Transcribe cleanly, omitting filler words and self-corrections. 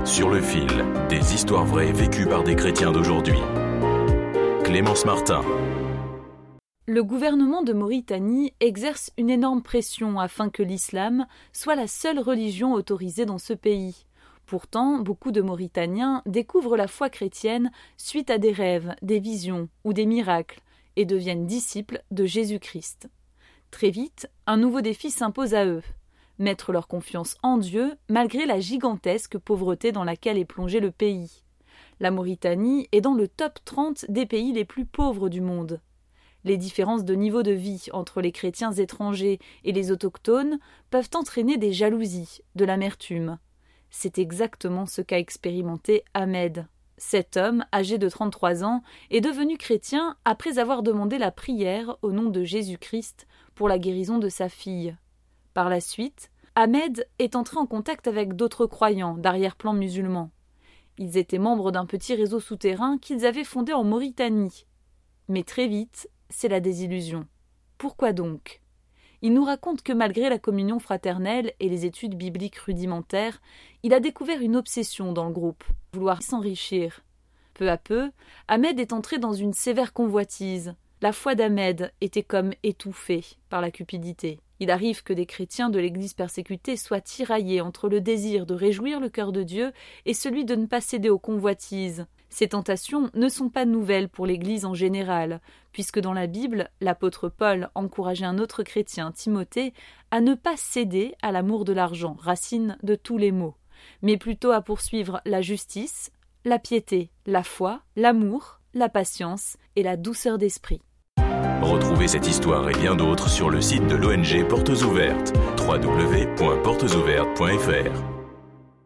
Sur le fil, des histoires vraies vécues par des chrétiens d'aujourd'hui. Clémence Martin. Le gouvernement de Mauritanie exerce une énorme pression afin que l'islam soit la seule religion autorisée dans ce pays. Pourtant, beaucoup de Mauritaniens découvrent la foi chrétienne suite à des rêves, des visions ou des miracles et deviennent disciples de Jésus-Christ. Très vite, un nouveau défi s'impose à eux. Mettre leur confiance en Dieu malgré la gigantesque pauvreté dans laquelle est plongé le pays. La Mauritanie est dans le top 30 des pays les plus pauvres du monde. Les différences de niveau de vie entre les chrétiens étrangers et les autochtones peuvent entraîner des jalousies, de l'amertume. C'est exactement ce qu'a expérimenté Ahmed. Cet homme, âgé de 33 ans, est devenu chrétien après avoir demandé la prière au nom de Jésus-Christ pour la guérison de sa fille. Par la suite, Ahmed est entré en contact avec d'autres croyants d'arrière-plan musulmans. Ils étaient membres d'un petit réseau souterrain qu'ils avaient fondé en Mauritanie. Mais très vite, c'est la désillusion. Pourquoi donc ? Il nous raconte que malgré la communion fraternelle et les études bibliques rudimentaires, il a découvert une obsession dans le groupe, vouloir s'enrichir. Peu à peu, Ahmed est entré dans une sévère convoitise. La foi d'Ahmed était comme étouffée par la cupidité. Il arrive que des chrétiens de l'Église persécutée soient tiraillés entre le désir de réjouir le cœur de Dieu et celui de ne pas céder aux convoitises. Ces tentations ne sont pas nouvelles pour l'Église en général, puisque dans la Bible, l'apôtre Paul encourageait un autre chrétien, Timothée, à ne pas céder à l'amour de l'argent, racine de tous les maux, mais plutôt à poursuivre la justice, la piété, la foi, l'amour, la patience et la douceur d'esprit. Retrouvez cette histoire et bien d'autres sur le site de l'ONG Portes Ouvertes, www.portesouvertes.fr.